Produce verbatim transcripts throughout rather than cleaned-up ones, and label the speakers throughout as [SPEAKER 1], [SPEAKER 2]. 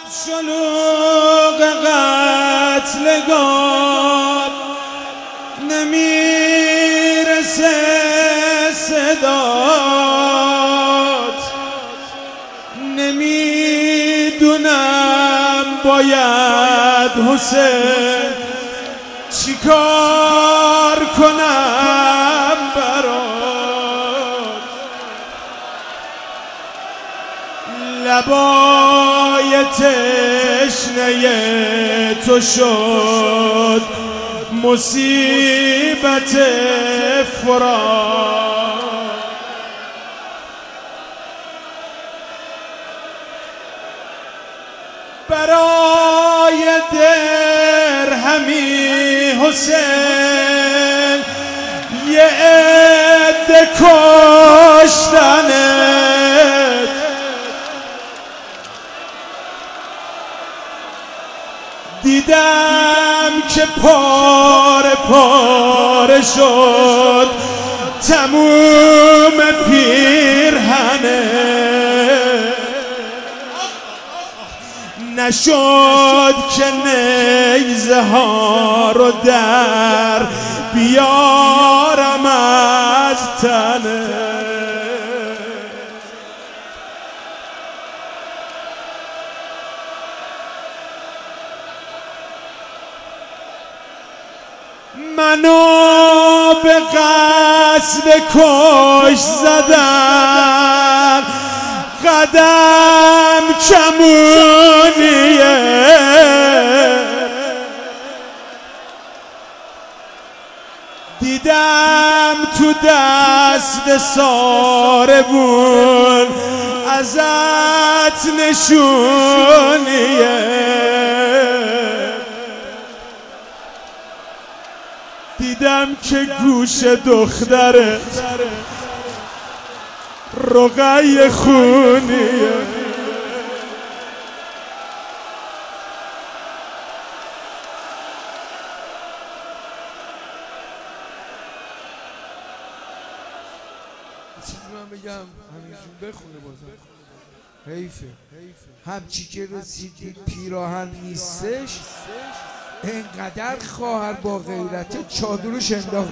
[SPEAKER 1] شلوغ قتلگاه نمیرسه صدات، نمیدونم باید حسین چی کار کنم برات. لبای تشنه تو شد مصیبت فرات. برای درهمی حسین یه عده کشتنت، دیدم که پاره پاره شد تموم پیرهنه، نشد که نیزه ها رو در بیارم از تنه. منو به قصد کش زدن قدم کمونیه، دیدم تو دست ساربون ازت نشونیه، دیدم که گوش دخترت رقیه خونیه.
[SPEAKER 2] چیزی من بگم همینجون بخونه بازم حیفه. همچی که رسیدی پیراهن نیستش، اینقدر خواهر با غیرت چادرش انداخت.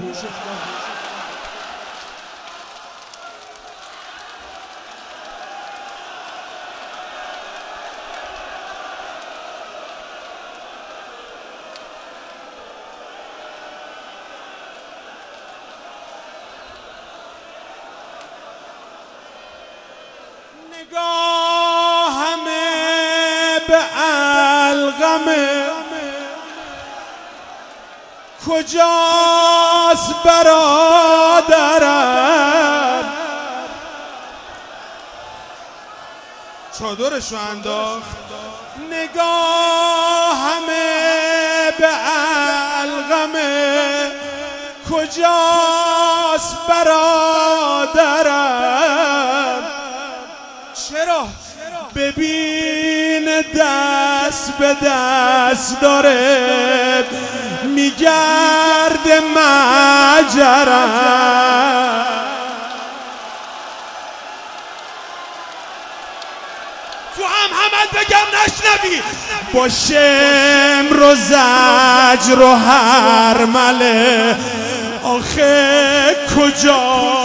[SPEAKER 1] نگاه همه به القمه کجاست برادرم، چادرشو انداخت. نگاه همه به القمه کجاست برادرم، چرا ببین دست به دست داره میگرد مجرم.
[SPEAKER 2] تو هم همت بگم نشنوی
[SPEAKER 1] با شمر و زجر و هرمله آخه کجا